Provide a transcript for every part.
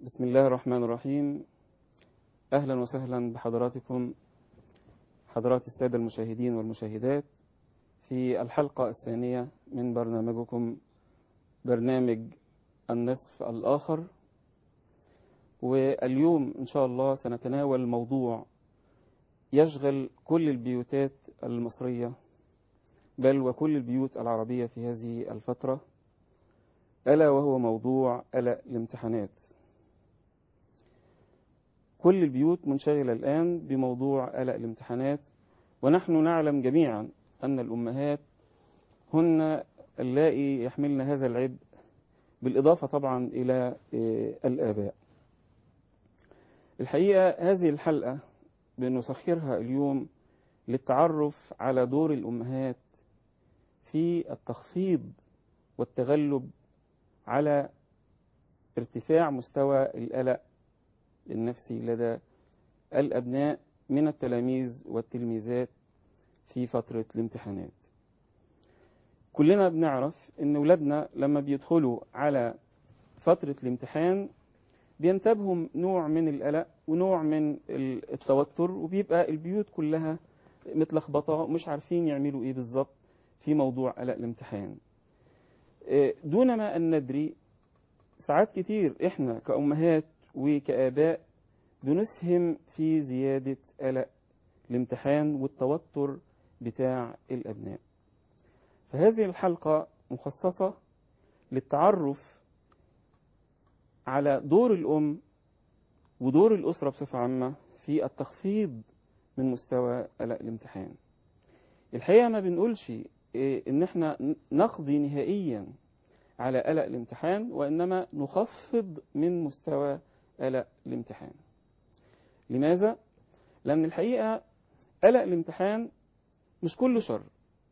بسم الله الرحمن الرحيم. أهلا وسهلا بحضراتكم حضرات السادة المشاهدين والمشاهدات في الحلقة الثانية من برنامجكم برنامج النصف الآخر. واليوم إن شاء الله سنتناول موضوع يشغل كل البيوتات المصرية بل وكل البيوت العربية في هذه الفترة، ألا وهو موضوع قلق الامتحانات. كل البيوت منشغلة الآن بموضوع قلق الامتحانات، ونحن نعلم جميعا أن الأمهات هن اللائي يحملن هذا العبء، بالإضافة طبعا إلى الآباء. الحقيقة هذه الحلقة بنسخرها اليوم للتعرف على دور الأمهات في التخفيض والتغلب على ارتفاع مستوى القلق النفسي لدى الأبناء من التلاميذ والتلميذات في فترة الامتحانات. كلنا بنعرف ان ولادنا لما بيدخلوا على فترة الامتحان بينتابهم نوع من القلق ونوع من التوتر، وبيبقى البيوت كلها متلخبطة ومش عارفين يعملوا ايه بالظبط في موضوع قلق الامتحان. دون ما أن ندري ساعات كتير احنا كأمهات وكآباء بنسهم في زيادة قلق الامتحان والتوتر بتاع الأبناء. فهذه الحلقة مخصصة للتعرف على دور الأم ودور الأسرة بصفة عامة في التخفيض من مستوى قلق الامتحان. الحقيقة ما بنقولش إن احنا نقضي نهائيا على قلق الامتحان، وإنما نخفض من مستوى قلق الامتحان. لماذا؟ لأن الحقيقة قلق الامتحان مش كله شر،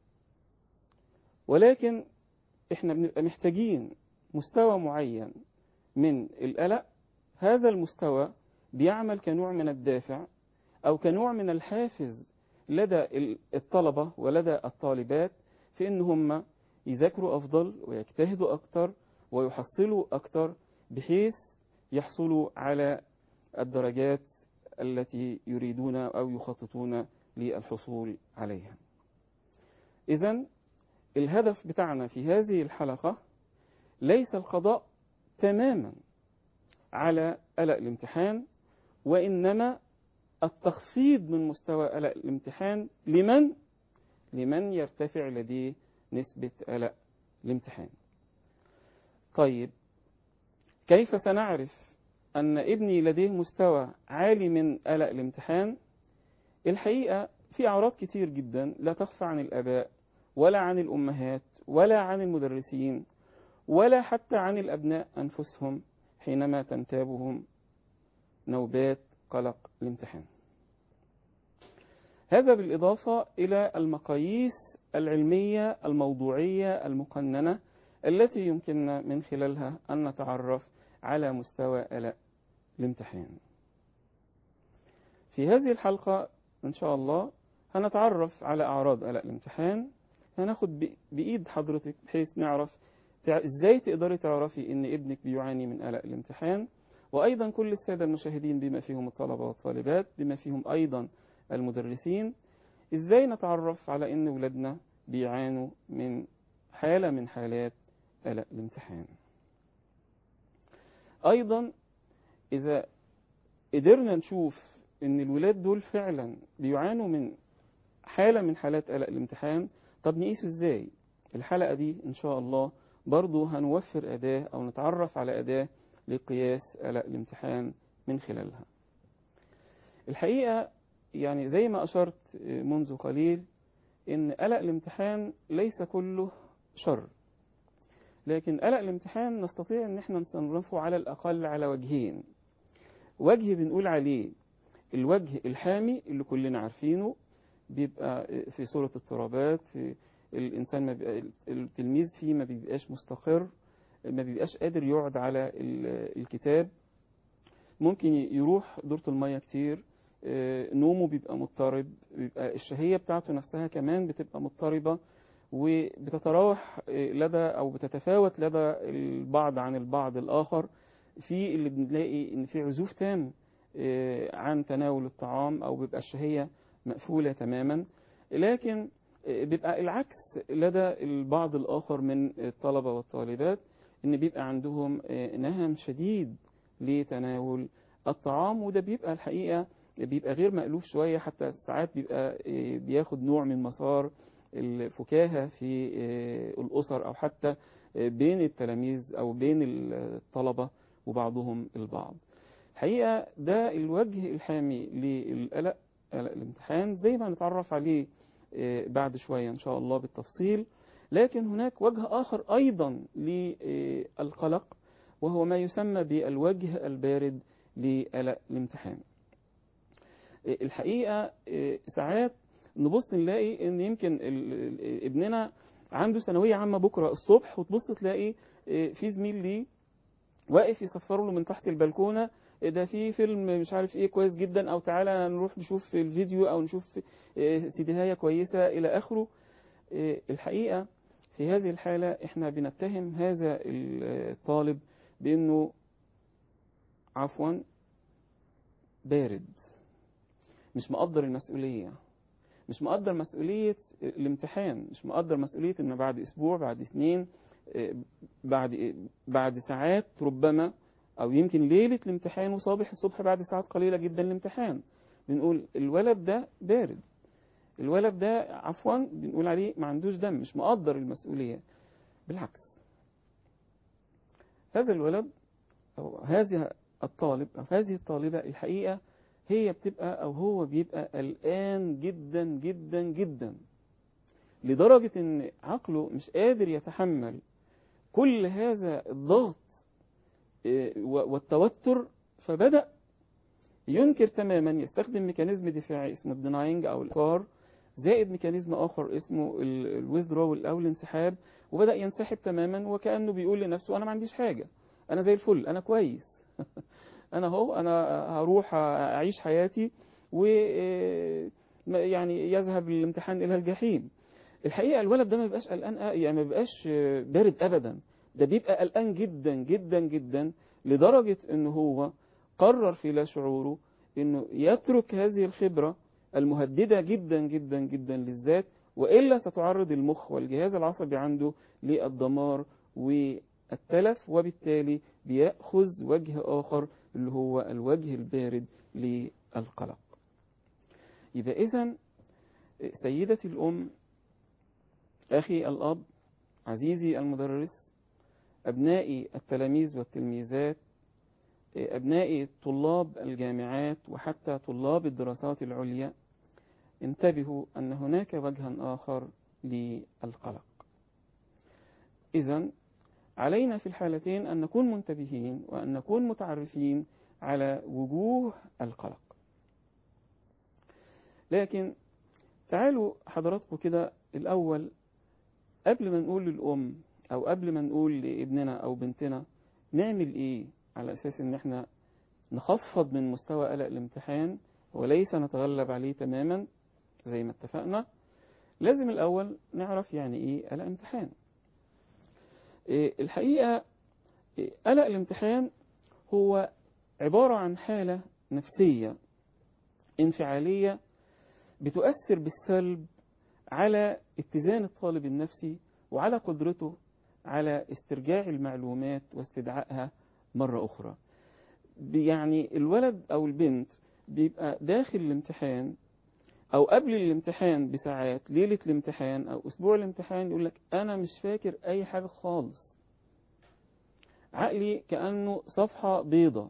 ولكن احنا بنبقى محتاجين مستوى معين من القلق. هذا المستوى بيعمل كنوع من الدافع أو كنوع من الحافز لدى الطلبة ولدى الطالبات في إن هم يذاكروا أفضل ويجتهدوا أكتر ويحصلوا أكتر، بحيث يحصلوا على الدرجات التي يريدون أو يخططون للحصول عليها. إذن الهدف بتاعنا في هذه الحلقة ليس القضاء تماما على قلق الامتحان، وإنما التخفيض من مستوى قلق الامتحان لمن يرتفع لديه نسبة قلق الامتحان. طيب، كيف سنعرف أن ابني لديه مستوى عالي من قلق الامتحان؟ الحقيقة في أعراض كتير جدا لا تخفى عن الآباء ولا عن الأمهات ولا عن المدرسين ولا حتى عن الأبناء أنفسهم حينما تنتابهم نوبات قلق الامتحان. هذا بالإضافة إلى المقاييس العلمية الموضوعية المقننة التي يمكننا من خلالها أن نتعرف على مستوى قلق الامتحان. في هذه الحلقة إن شاء الله هنتعرف على أعراض قلق الامتحان. هناخد بإيد حضرتك بحيث نعرف إزاي تقدري تعرفي إن ابنك بيعاني من قلق الامتحان، وأيضا كل السادة المشاهدين بما فيهم الطلبة والطالبات بما فيهم أيضا المدرسين، إزاي نتعرف على إن ولادنا بيعانوا من حالة من حالات قلق الامتحان. أيضا إذا قدرنا نشوف إن الولاد دول فعلا بيعانوا من حالة من حالات قلق الامتحان، طب نقيسه إزاي؟ الحلقة دي إن شاء الله برضو هنوفر أداة أو نتعرف على أداة لقياس قلق الامتحان من خلالها. الحقيقة يعني زي ما أشرت منذ قليل إن قلق الامتحان ليس كله شر، لكن قلق الامتحان نستطيع إن احنا نصنفه على الأقل على وجهين. وجه بنقول عليه الوجه الحامي اللي كلنا عارفينه، بيبقى في صورة اضطرابات، في الإنسان ما بيبقى التلميذ فيه ما بيبقاش مستقر، ما بيبقاش قادر يقعد على الكتاب، ممكن يروح دورة المية كتير، نومه بيبقى مضطرب، بيبقى الشهية بتاعته نفسها كمان بتبقى مضطربة، وبتتراوح لدى أو بتتفاوت لدى البعض عن البعض الآخر في اللي بنلاقي إن في عزوف تام عن تناول الطعام، أو بيبقى الشهية مقفولة تماما. لكن بيبقى العكس لدى البعض الآخر من الطلبة والطالبات، إن بيبقى عندهم نهم شديد لتناول الطعام، وده بيبقى الحقيقة بيبقى غير مألوف شوية، حتى ساعات بيبقى بياخد نوع من مسار الفكاهة في الأسر، أو حتى بين التلاميذ أو بين الطلبة وبعضهم البعض. الحقيقة ده الوجه الحامي للقلق، قلق الامتحان، زي ما نتعرف عليه بعد شوية إن شاء الله بالتفصيل. لكن هناك وجه آخر أيضا للقلق، وهو ما يسمى بالوجه البارد لقلق الامتحان. الحقيقة ساعات نبص نلاقي إن يمكن ابننا عنده ثانوية عامة بكرة الصبح، وتبص تلاقي في زميل ليه واقف يصفر له من تحت البلكونة، ده في فيلم مش عارف ايه كويس جدا، او تعالى نروح نشوف الفيديو، او نشوف سيديهاية كويسة الى اخره. الحقيقة في هذه الحالة احنا بنتهم هذا الطالب بانه عفوا بارد، مش مقدر المسؤولية، مش مقدر مسؤولية الامتحان، مش مقدر مسؤولية ان بعد اسبوع، بعد 2، بعد ساعات ربما، او يمكن ليلة الامتحان وصابح الصبح بعد ساعات قليلة جدا الامتحان، بنقول الولد ده بارد، الولد ده عفوا بنقول عليه ما عندوش دم، مش مقدر المسؤولية. بالعكس، هذا الولد أو هذه الطالب أو هذه الطالبة الحقيقة هي بتبقى أو هو بيبقى قلقان جدا جدا جدا، لدرجة إن عقله مش قادر يتحمل كل هذا الضغط والتوتر، فبدأ ينكر تماما، يستخدم ميكانيزم دفاعي اسمه الديناينج أو الإنكار، زائد ميكانيزم آخر اسمه الويزدرول أو الانسحاب، وبدأ ينسحب تماما وكأنه بيقول لنفسه أنا ما عنديش حاجة، أنا زي الفل، أنا كويس أنا هو أنا هروح أعيش حياتي، و يعني يذهب الامتحان إلى الجحيم. الحقيقة الولد ده ما بيبقاش قلقان، يعني ما بيبقاش بارد أبدا، ده بيبقى قلقان جدا جدا جدا، لدرجة إنه هو قرر في لا شعوره إنه يترك هذه الخبرة المهددة جدا جدا جدا للذات، وإلا ستعرض المخ والجهاز العصبي عنده للدمار والتلف، وبالتالي بيأخذ وجه آخر اللي هو الوجه البارد للقلق. يبقى إذن سيدتي الأم، أخي الأب، عزيزي المدرس، أبنائي التلاميذ والتلميذات، أبنائي طلاب الجامعات وحتى طلاب الدراسات العليا، انتبهوا أن هناك وجها آخر للقلق. إذن علينا في الحالتين أن نكون منتبهين وأن نكون متعرفين على وجوه القلق. لكن تعالوا حضراتكم كده الأول، قبل ما نقول للأم أو قبل ما نقول لابننا أو بنتنا نعمل إيه على أساس إن إحنا نخفض من مستوى قلق الامتحان وليس نتغلب عليه تماما زي ما اتفقنا، لازم الأول نعرف يعني إيه قلق امتحان. الحقيقة قلق الامتحان هو عبارة عن حالة نفسية انفعالية بتؤثر بالسلب على اتزان الطالب النفسي وعلى قدرته على استرجاع المعلومات واستدعائها مرة أخرى. يعني الولد أو البنت بيبقى داخل الامتحان أو قبل الامتحان بساعات، ليلة الامتحان أو أسبوع الامتحان، يقول لك أنا مش فاكر أي حاجة خالص، عقلي كأنه صفحة بيضة،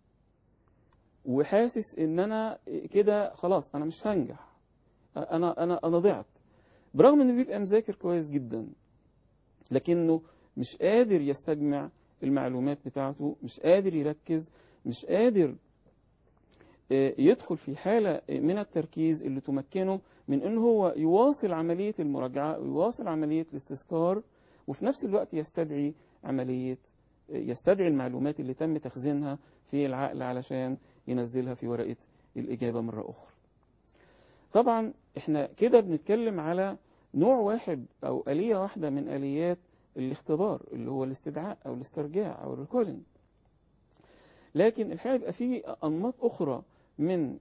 وحاسس إن أنا كده خلاص أنا مش هنجح، أنا ضعت، برغم إنه بيبقى مذاكر كويس جدا، لكنه مش قادر يستجمع المعلومات بتاعته، مش قادر يركز، مش قادر يدخل في حالة من التركيز اللي تمكنه من أنه هو يواصل عملية المراجعة ويواصل عملية الاستذكار، وفي نفس الوقت يستدعي المعلومات اللي تم تخزينها في العقل علشان ينزلها في ورقة الإجابة مرة أخرى. طبعا احنا كده بنتكلم على نوع واحد أو آلية واحدة من آليات الاختبار، اللي هو الاستدعاء أو الاسترجاع أو الريكولينج. لكن الحقيقة يبقى في أنماط أخرى من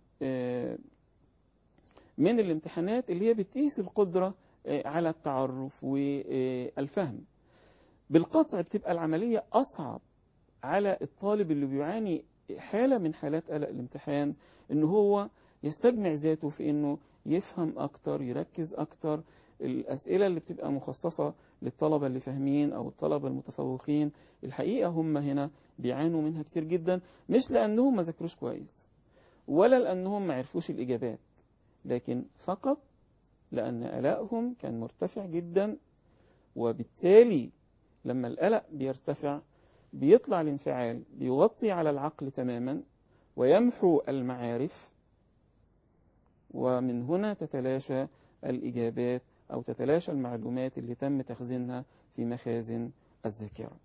من الامتحانات اللي هي بتقيس القدرة على التعرف والفهم. بالقطع بتبقى العملية أصعب على الطالب اللي بيعاني حالة من حالات قلق الامتحان، إنه هو يستجمع ذاته في إنه يفهم أكتر، يركز أكتر. الأسئلة اللي بتبقى مخصصة للطلبة اللي فاهمين أو الطلبة المتفوقين، الحقيقة هم هنا بيعانوا منها كتير جدا، مش لأنهم ما ذاكروش كويس ولا لأنهم ما عرفوش الإجابات، لكن فقط لأن قلقهم كان مرتفع جدا. وبالتالي لما القلق بيرتفع بيطلع الانفعال بيغطي على العقل تماما ويمحو المعارف، ومن هنا تتلاشى الإجابات أو تتلاشى المعلومات اللي تم تخزينها في مخازن الذاكرة.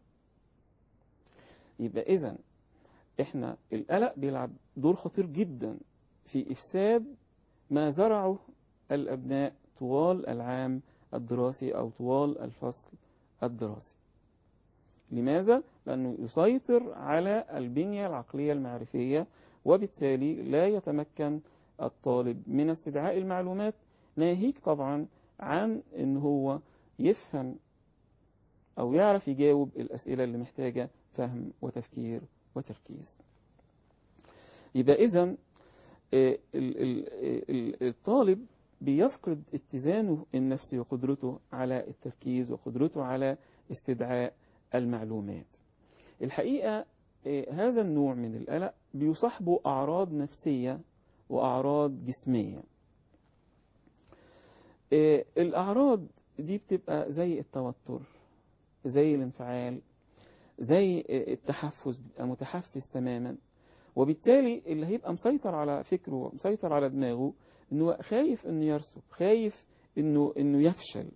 يبقى إذن إحنا القلق بيلعب دور خطير جدا في إفساد ما زرعه الأبناء طوال العام الدراسي أو طوال الفصل الدراسي. لماذا؟ لأنه يسيطر على البنية العقلية المعرفية، وبالتالي لا يتمكن الطالب من استدعاء المعلومات، ناهيك طبعا عن أن هو يفهم أو يعرف يجاوب الأسئلة اللي محتاجة فهم وتفكير وتركيز. يبقى إذن الطالب بيفقد اتزانه النفسي وقدرته على التركيز وقدرته على استدعاء المعلومات. الحقيقة هذا النوع من القلق بيصاحبه أعراض نفسية وأعراض جسمية. الأعراض دي بتبقى زي التوتر، زي الانفعال، زي التحفز، بيبقى متحفز تماما، وبالتالي اللي هيبقى مسيطر على فكره مسيطر على دماغه انه خايف انه يرسب، خايف انه يفشل.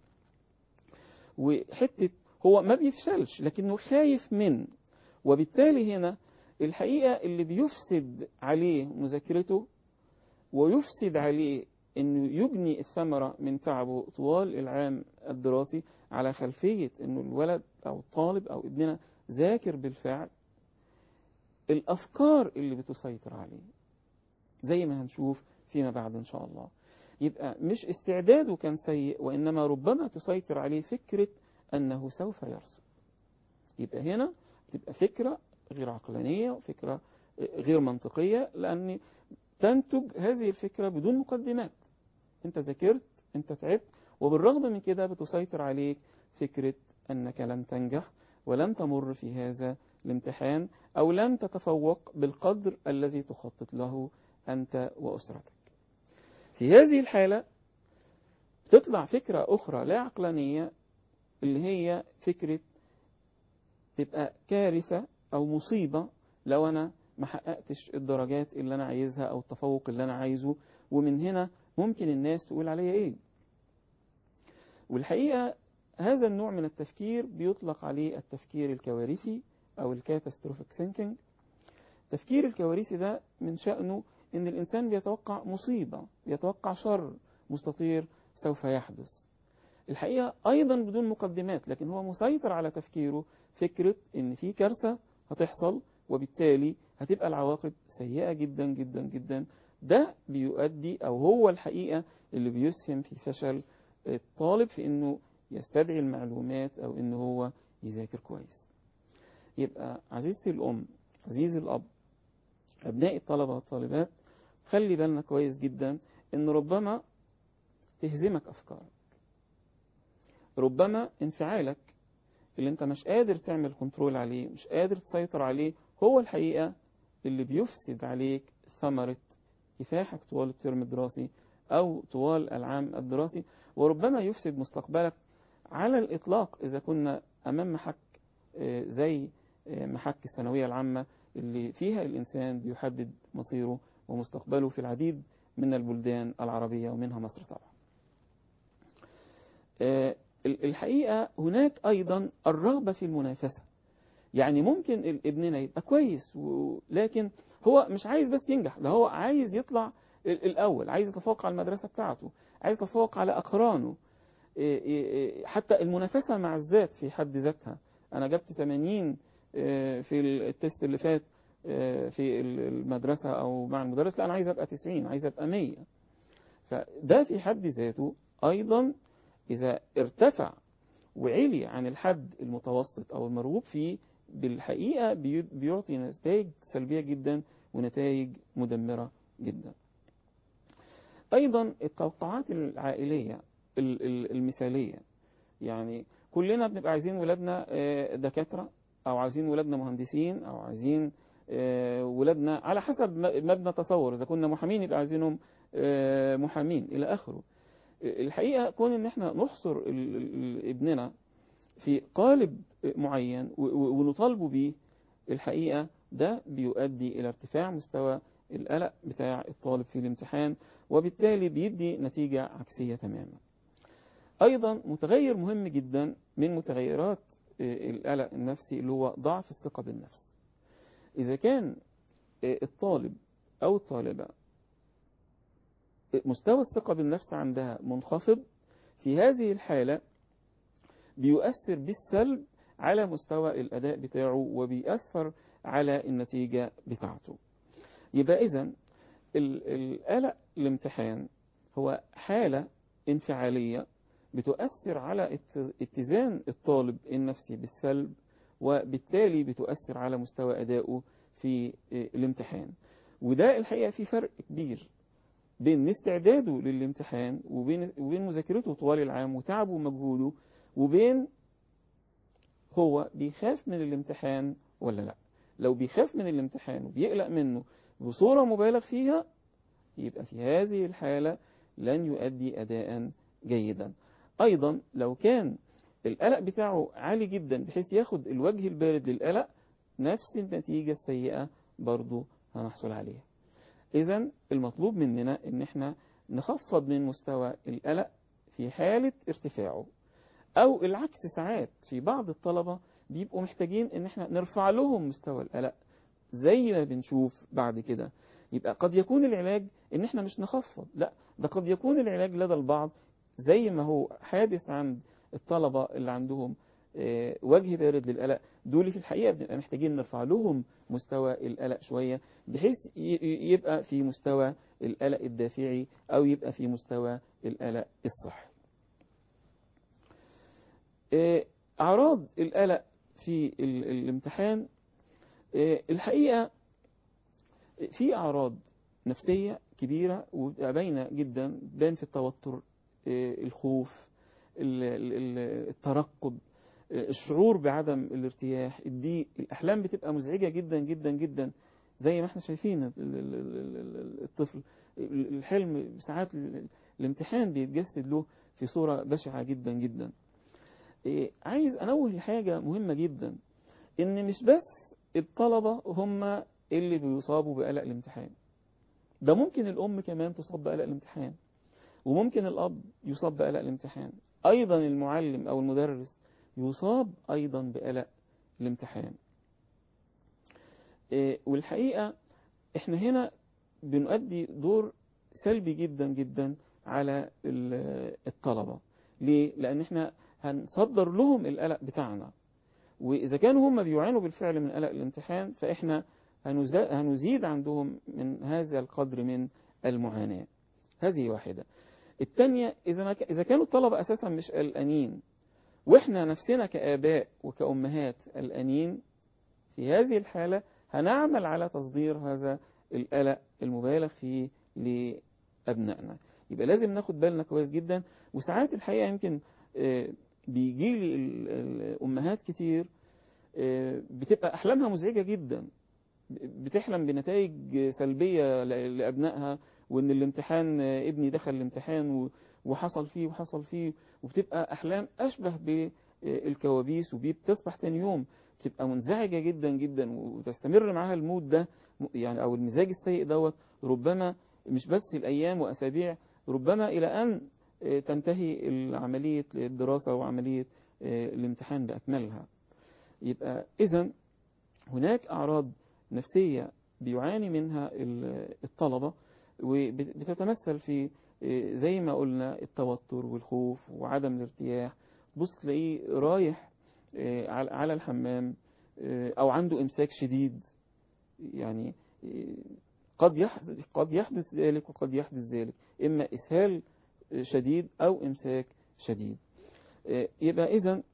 وحتة هو ما بيفشلش لكنه خايف من، وبالتالي هنا الحقيقة اللي بيفسد عليه مذاكرته ويفسد عليه انه يجني الثمرة من تعبه طوال العام الدراسي على خلفية انه الولد او الطالب او ابننا ذاكر بالفعل، الأفكار اللي بتسيطر عليه زي ما هنشوف فيما بعد إن شاء الله. يبقى مش استعداده كان سيء، وإنما ربما تسيطر عليه فكرة أنه سوف يرسب. يبقى هنا تبقى فكرة غير عقلانية وفكرة غير منطقية، لأن تنتج هذه الفكرة بدون مقدمات. أنت ذاكرت، أنت تعبت، وبالرغم من كده بتسيطر عليك فكرة أنك لن تنجح ولن تمر في هذا الامتحان أو لن تتفوق بالقدر الذي تخطط له أنت وأسرتك. في هذه الحالة تطلع فكرة أخرى لا عقلانية، اللي هي فكرة تبقى كارثة أو مصيبة لو أنا ما حققتش الدرجات اللي أنا عايزها أو التفوق اللي أنا عايزه، ومن هنا ممكن الناس تقول عليا إيه. والحقيقة هذا النوع من التفكير بيطلق عليه التفكير الكوارثي أو الكاتاستروفيك ثينكينج. التفكير الكوارثي ده من شأنه إن الإنسان بيتوقع مصيبة، بيتوقع شر مستطير سوف يحدث. الحقيقة أيضا بدون مقدمات، لكن هو مسيطر على تفكيره فكرة إن في كارثة هتحصل وبالتالي هتبقى العواقب سيئة جدا جدا جدا. ده بيؤدي أو هو الحقيقة اللي بيسهم في فشل الطالب في إنه يستدعي المعلومات أو إنه هو يذاكر كويس. يبقى عزيزتي الأم، عزيزي الأب، أبناء الطلبة والطالبات، خلي بالنا كويس جدا إن ربما تهزمك أفكارك، ربما انفعالك اللي انت مش قادر تعمل كنترول عليه، مش قادر تسيطر عليه، هو الحقيقة اللي بيفسد عليك ثمرة كفاحك طوال الترم الدراسي أو طوال العام الدراسي، وربما يفسد مستقبلك على الإطلاق إذا كنا أمام محك زي محك الثانوية العامة اللي فيها الإنسان بيحدد مصيره ومستقبله في العديد من البلدان العربية ومنها مصر طبعا. الحقيقة هناك أيضا الرغبة في المنافسة. يعني ممكن ابننا يبقى كويس لكن هو مش عايز بس ينجح، ده هو عايز يطلع الأول، عايز يتفوق على المدرسة بتاعته، عايز يتفوق على أقرانه. حتى المنافسة مع الذات في حد ذاتها، أنا جبت 80 في التست اللي فات في المدرسة أو مع المدرس، لا أنا عايز أبقى 90، عايز أبقى 100. فده في حد ذاته أيضا إذا ارتفع وعلي عن الحد المتوسط أو المرغوب فيه، بالحقيقة بيعطي نتائج سلبية جدا ونتائج مدمرة جدا. أيضا التوقعات العائلية المثالية، يعني كلنا بنبقى عايزين ولادنا دكاترة، أو عايزين ولادنا مهندسين، أو عايزين ولادنا على حسب ما بنتصور. إذا كنا محامين يبقى عايزينهم محامين إلى آخره. الحقيقة كون إن احنا نحصر ابننا في قالب معين ونطالبه به، الحقيقة ده بيؤدي إلى ارتفاع مستوى القلق بتاع الطالب في الامتحان، وبالتالي بيدي نتيجة عكسية تماما. أيضا متغير مهم جدا من متغيرات القلق النفسي اللي هو ضعف الثقة بالنفس. إذا كان الطالب أو الطالبة مستوى الثقة بالنفس عندها منخفض، في هذه الحالة بيؤثر بالسلب على مستوى الأداء بتاعه وبيأثر على النتيجة بتاعته. يبقى إذن القلق الامتحان هو حالة انفعالية بتؤثر على اتزان الطالب النفسي بالسلب، وبالتالي بتؤثر على مستوى أدائه في الامتحان. وده الحقيقة في فرق كبير بين استعداده للامتحان وبين مذاكرته طوال العام وتعبه ومجهوده، وبين هو بيخاف من الامتحان ولا لا. لو بيخاف من الامتحان وبيقلق منه بصورة مبالغ فيها، يبقى في هذه الحالة لن يؤدي أداء جيدا. أيضا لو كان القلق بتاعه عالي جدا بحيث ياخد الوجه البارد للقلق، نفس النتيجة السيئة برضو هنحصل عليها. إذن المطلوب مننا إن احنا نخفض من مستوى القلق في حالة ارتفاعه، أو العكس. ساعات في بعض الطلبة بيبقوا محتاجين إن احنا نرفع لهم مستوى القلق زي ما بنشوف بعد كده. يبقى قد يكون العلاج إن احنا مش نخفض، لا، ده قد يكون العلاج لدى البعض زي ما هو حادث عند الطلبة اللي عندهم وجه بارد للقلق. دول في الحقيقة بنبقى محتاجين نرفع لهم مستوى القلق شوية، بحيث يبقى في مستوى القلق الدافعي، أو يبقى في مستوى القلق الصحي. أعراض القلق في الامتحان، الحقيقة في أعراض نفسية كبيرة وباينة جدا، بان في التوتر، الخوف، الترقب، الشعور بعدم الارتياح، الضيق، الأحلام بتبقى مزعجة جدا جدا جدا زي ما احنا شايفين. الطفل الحلم ساعات الامتحان بيتجسد له في صورة بشعة جدا جدا. عايز أنوه لحاجة مهمة جدا، إن مش بس الطلبة هم اللي بيصابوا بقلق الامتحان، ده ممكن الأم كمان تصاب بقلق الامتحان، وممكن الأب يصاب بقلق الامتحان، أيضا المعلم أو المدرس يصاب أيضا بقلق الامتحان. والحقيقة احنا هنا بنؤدي دور سلبي جدا جدا على الطلبة. ليه؟ لأن احنا هنصدر لهم القلق بتاعنا، وإذا كانوا هم بيعانوا بالفعل من قلق الامتحان، فإحنا هنزيد عندهم من هذا القدر من المعاناة. هذه واحدة. الثانية، إذا كانوا الطلبة أساسا مش قلقانين، وإحنا نفسنا كآباء وكأمهات قلقانين، في هذه الحالة هنعمل على تصدير هذا القلق المبالغ فيه لأبنائنا. يبقى لازم ناخد بالنا كويس جدا. وساعات الحقيقة يمكن بيجي لي الأمهات كتير بتبقى أحلامها مزعجة جدا، بتحلم بنتائج سلبية لأبنائها، وإن الامتحان ابني دخل الامتحان وحصل فيه، وبتبقى أحلام أشبه بالكوابيس، وبتصبح تاني يوم بتبقى منزعجة جدا جدا، وتستمر معها المود ده يعني، أو المزاج السيء دوت، ربما مش بس الأيام وأسابيع، ربما إلى أن تنتهي عملية الدراسة وعملية الامتحان بأكملها. يبقى إذن هناك أعراض نفسية بيعاني منها الطلبة، وبتتمثل في زي ما قلنا التوتر والخوف وعدم الارتياح. بص تلاقيه رايح على الحمام، أو عنده إمساك شديد، يعني قد يحدث ذلك وقد يحدث ذلك، إما إسهال شديد أو إمساك شديد. يبقى إذن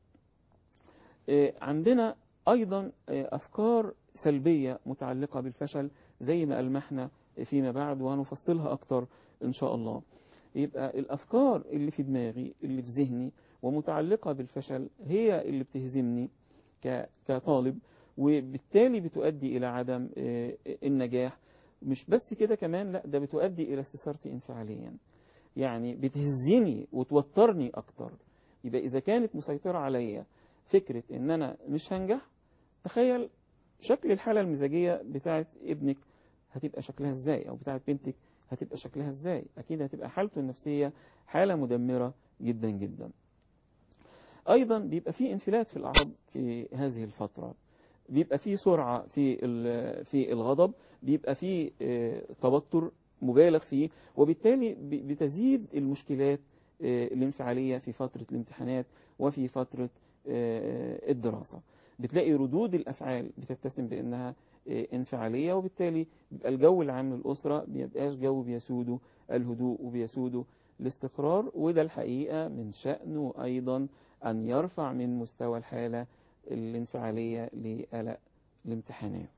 عندنا أيضا أفكار سلبية متعلقة بالفشل زي ما ألمحنا فيما بعد، وهنفصلها أكتر إن شاء الله. يبقى الأفكار اللي في دماغي اللي في ذهني ومتعلقة بالفشل هي اللي بتهزمني كطالب، وبالتالي بتؤدي إلى عدم النجاح. مش بس كده كمان، لا، ده بتؤدي إلى استثارتي انفعاليا، يعني بتهزني وتوترني أكتر. يبقى إذا كانت مسيطرة عليا فكرة إن أنا مش هنجح، تخيل شكل الحالة المزاجية بتاعت ابنك هتبقى شكلها إزاي، أو بتاعت بنتك هتبقى شكلها إزاي. أكيد هتبقى حالته النفسية حالة مدمرة جدا جدا. أيضا بيبقى فيه انفلات في الأعصاب في هذه الفترة، بيبقى فيه سرعة في الغضب، بيبقى فيه توتر مبالغ فيه، وبالتالي بتزيد المشكلات الانفعالية في فترة الامتحانات وفي فترة الدراسة. بتلاقي ردود الأفعال بتتسم بأنها انفعالية، وبالتالي بيبقى الجو العام للأسرة بيبقاش جو بيسوده الهدوء وبيسوده الاستقرار. وده الحقيقة من شأنه أيضا أن يرفع من مستوى الحالة الانفعالية لقلق الامتحانات.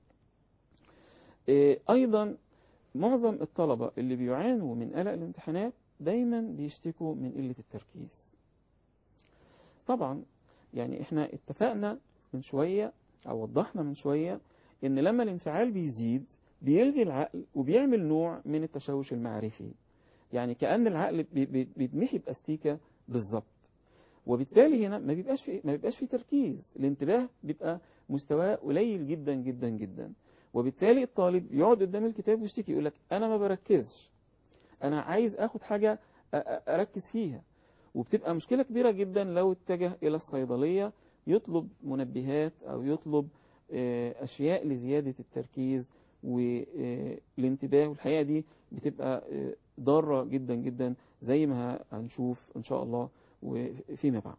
أيضا معظم الطلبة اللي بيعانوا من قلق الامتحانات دايما بيشتكوا من قلة التركيز. طبعا يعني احنا اتفقنا من شوية أو وضحنا من شوية إن لما الانفعال بيزيد بيلغي العقل وبيعمل نوع من التشوش المعرفي، يعني كأن العقل بيتمحي بأستيكة بالظبط. وبالتالي هنا ما بيبقاش في تركيز، الانتباه بيبقى مستواه قليل جدا جدا جدا. وبالتالي الطالب يقعد قدام الكتاب ويشتكي، يقول لك أنا ما بركزش، أنا عايز أخد حاجة أركز فيها. وبتبقى مشكلة كبيرة جدا لو اتجه إلى الصيدلية يطلب منبهات أو يطلب أشياء لزيادة التركيز والانتباه، والحقيقة دي بتبقى ضارة جدا جدا زي ما هنشوف إن شاء الله وفيما بعد.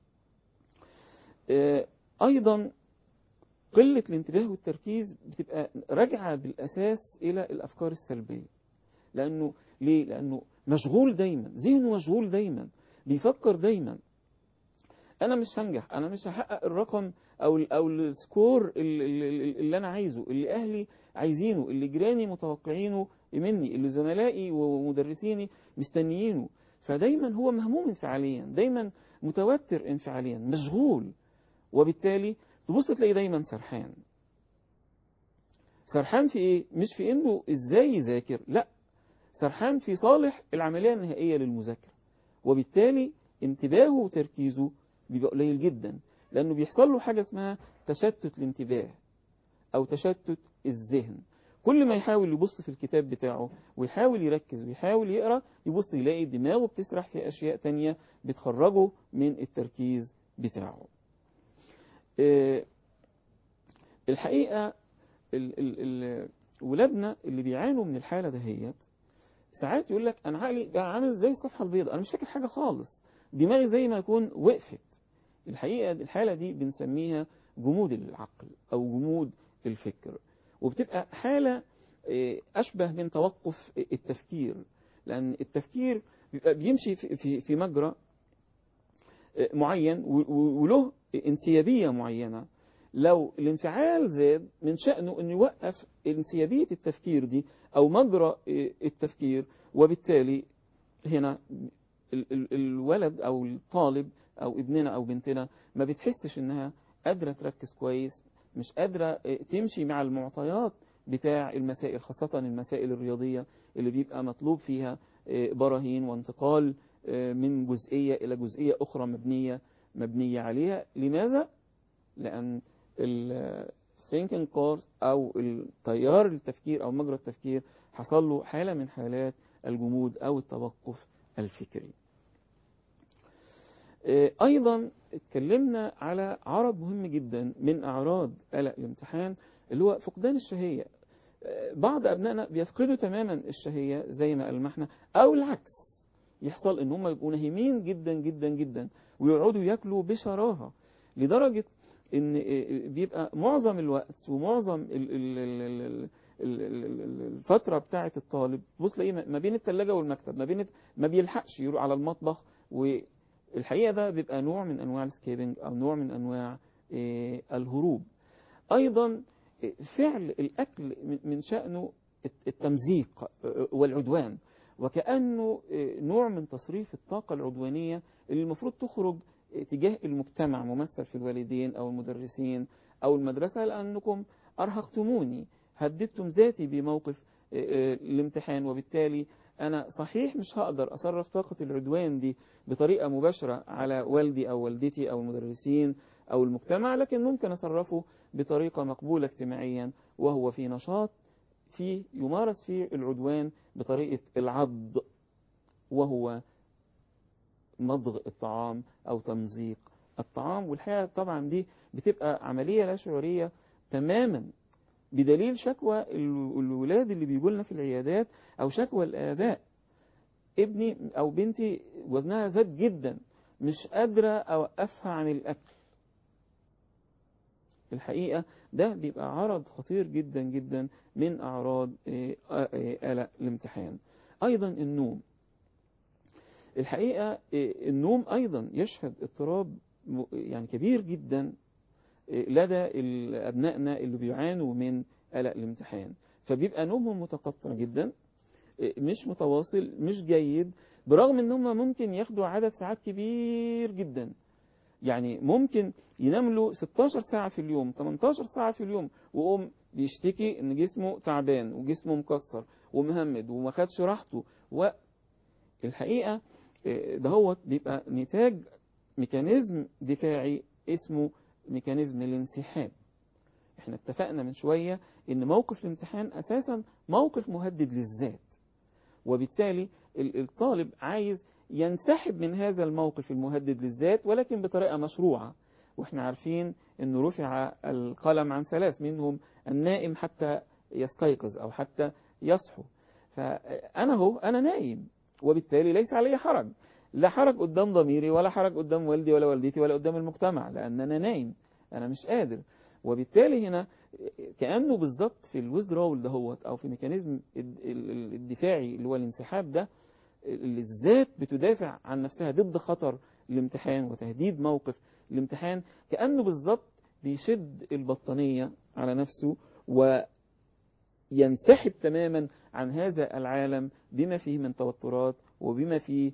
أيضا قلة الانتباه والتركيز بتبقى راجعة بالأساس إلى الأفكار السلبية. ليه؟ لأنه مشغول دايما، ذهنه مشغول دايما، بيفكر دايما أنا مش هنجح، أنا مش هحقق الرقم أو السكور اللي أنا عايزه، اللي أهلي عايزينه، اللي جيراني متوقعينه مني، اللي زملائي ومدرسيني مستنيينه. فدايما هو مهموم انفعاليا، دايما متوتر انفعاليا، مشغول. وبالتالي تبص تلاقي دايما سرحان في ايه؟ مش في انه ازاي يذاكر، لا، سرحان في صالح العملية النهائية للمذاكرة. وبالتالي انتباهه وتركيزه بيبقى قليل جدا، لانه بيحصل له حاجة اسمها تشتت الانتباه او تشتت الذهن. كل ما يحاول يبص في الكتاب بتاعه ويحاول يركز ويحاول يقرأ، يبص يلاقي دماغه بتسرح في أشياء تانية بتخرجه من التركيز بتاعه. الحقيقة ولادنا اللي بيعانوا من الحالة دهيت ساعات يقول لك أنا عقلي بقى عامل زي الصفحة البيضاء، أنا مش فاكر حاجة خالص، دماغي زي ما يكون وقفت. الحقيقة الحالة دي بنسميها جمود العقل أو جمود الفكر، وبتبقى حالة أشبه من توقف التفكير، لأن التفكير بيبقى بيمشي في مجرى معين وله انسيابية معينة. لو الانفعال زاد من شأنه أن يوقف انسيابية التفكير دي أو مجرى التفكير، وبالتالي هنا الولد أو الطالب أو ابننا أو بنتنا ما بتحسش أنها قادرة تركز كويس، مش قادرة تمشي مع المعطيات بتاع المسائل، خاصة المسائل الرياضية اللي بيبقى مطلوب فيها براهين وانتقال من جزئية إلى جزئية أخرى مبنية عليها. لماذا؟ لأن الثينكينج كورس أو التيار التفكير أو مجرى التفكير حصل له حالة من حالات الجمود أو التوقف الفكري. أيضا اتكلمنا على عرض مهم جدا من أعراض قلق الامتحان اللي هو فقدان الشهية. بعض أبنائنا بيفقدوا تماما الشهية زي ما ألمحنا، أو العكس، يحصل إن هم يبقوا نهيمين جدا جدا جدا ويقعدوا ياكلوا بشراهة، لدرجة ان بيبقى معظم الوقت ومعظم الفترة بتاعة الطالب بص تلاقيه ما بين الثلاجة والمكتب، ما بيلحقش يروح على المطبخ. والحقيقة ده بيبقى نوع من أنواع السكيبنج أو نوع من أنواع الهروب. أيضا فعل الأكل من شأنه التمزيق والعدوان، وكأنه نوع من تصريف الطاقة العدوانية اللي المفروض تخرج تجاه المجتمع ممثل في الوالدين أو المدرسين أو المدرسة، لأنكم أرهقتموني، هددتم ذاتي بموقف الامتحان، وبالتالي أنا صحيح مش هقدر أصرف طاقة العدوان دي بطريقة مباشرة على والدي أو والدتي أو المدرسين أو المجتمع، لكن ممكن أصرفه بطريقة مقبولة اجتماعيا، وهو في نشاط يمارس فيه العدوان بطريقة العض، وهو مضغ الطعام أو تمزيق الطعام. والحقيقة طبعا دي بتبقى عملية لا شعورية تماما، بدليل شكوى الولاد اللي بيجوا لنا في العيادات أو شكوى الآباء، ابني أو بنتي وزنها زاد جدا مش قادرة أوقفها عن الأكل. الحقيقة ده بيبقى عرض خطير جدا جدا من أعراض قلق الامتحان. أيضا النوم، الحقيقة النوم أيضا يشهد اضطراب يعني كبير جدا لدى أبنائنا اللي بيعانوا من قلق الامتحان، فبيبقى نومهم متقطع جدا، مش متواصل، مش جيد، برغم ان هم ممكن ياخدوا عدد ساعات كبير جدا. يعني ممكن ينام له 16 ساعة في اليوم، 18 ساعة في اليوم، وقوم بيشتكي ان جسمه تعبان وجسمه مكسر ومهمد وما خدش راحته. والحقيقة ده هو بيبقى نتاج ميكانيزم دفاعي اسمه ميكانيزم الانسحاب. احنا اتفقنا من شوية ان موقف الامتحان اساسا موقف مهدد للذات، وبالتالي الطالب عايز ينسحب من هذا الموقف المهدد للذات، ولكن بطريقة مشروعة. واحنا عارفين انه رفع القلم عن ثلاث، منهم النائم حتى يستيقظ او حتى يصحو. أنا نائم، وبالتالي ليس علي حرج، لا حرج قدام ضميري ولا حرج قدام والدي ولا والدتي ولا قدام المجتمع، لأن أنا نايم، أنا مش قادر. وبالتالي هنا كأنه بالضبط في الويزدرول دهوت أو في ميكانيزم الدفاعي اللي هو الانسحاب ده، اللي الذات بتدافع عن نفسها ضد خطر الامتحان وتهديد موقف الامتحان، كأنه بالضبط بيشد البطانية على نفسه وينسحب تماما عن هذا العالم بما فيه من توترات وبما فيه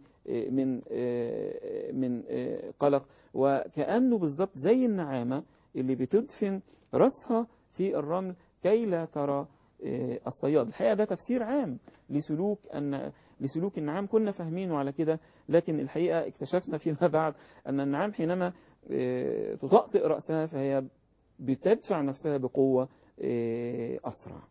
من قلق. وكأنه بالضبط زي النعامة اللي بتدفن رأسها في الرمل كي لا ترى الصياد. الحقيقة ده تفسير عام لسلوك النعام، كنا فاهمينه على كده، لكن الحقيقة اكتشفنا فيما بعد أن النعام حينما تطأطئ رأسها فهي بتدفع نفسها بقوة أسرع.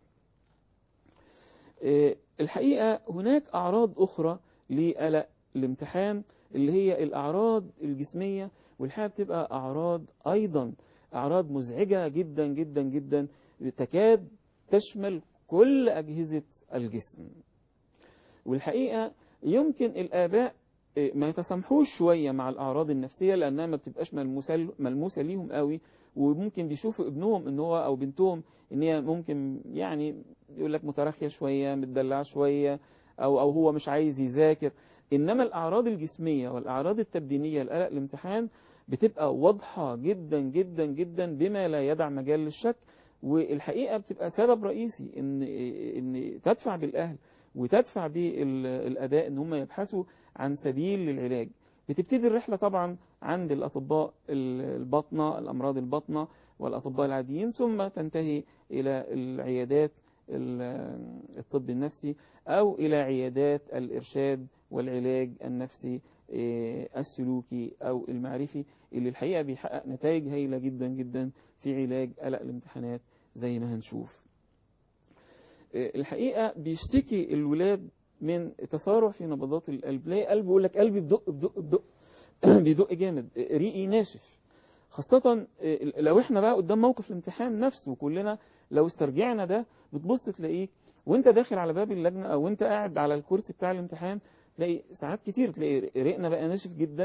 الحقيقة هناك أعراض أخرى لقلق الامتحان اللي هي الأعراض الجسمية، والحقيقة بتبقى أيضا أعراض مزعجة جدا جدا جدا، تكاد تشمل كل أجهزة الجسم. والحقيقة يمكن الآباء ما يتسامحوش شوية مع الأعراض النفسية لأنها ما بتبقاش ملموسة ليهم قوي، وممكن بيشوفوا ابنهم ان هو او بنتهم ان هي ممكن يعني يقول لك متراخية شوية، متدلعة شوية، او هو مش عايز يذاكر. انما الاعراض الجسمية والاعراض التبدينية لقلق الامتحان بتبقى واضحة جدا جدا جدا بما لا يدع مجال للشك، والحقيقة بتبقى سبب رئيسي ان تدفع بالاهل وتدفع بالاباء ان هم يبحثوا عن سبيل للعلاج. بتبتدي الرحلة طبعا عند الأطباء الباطنة، الأمراض الباطنة والأطباء العاديين، ثم تنتهي إلى العيادات الطب النفسي أو إلى عيادات الإرشاد والعلاج النفسي السلوكي أو المعرفي، اللي الحقيقة بيحقق نتائج هائلة جدا جدا في علاج قلق الامتحانات زي ما هنشوف. الحقيقة بيشتكي الولاد من تسارع في نبضات القلب، تلاقي قلبه يقول لك قلبي بدق بيدق جامد، ريقي ناشف. خاصة لو احنا بقى قدام موقف الامتحان نفسه، كلنا لو استرجعنا ده بتبص تلاقيه وانت داخل على باب اللجنة او انت قاعد على الكرسي بتاع الامتحان، تلاقي ساعات كتير تلاقي ريقنا بقى ناشف جدا،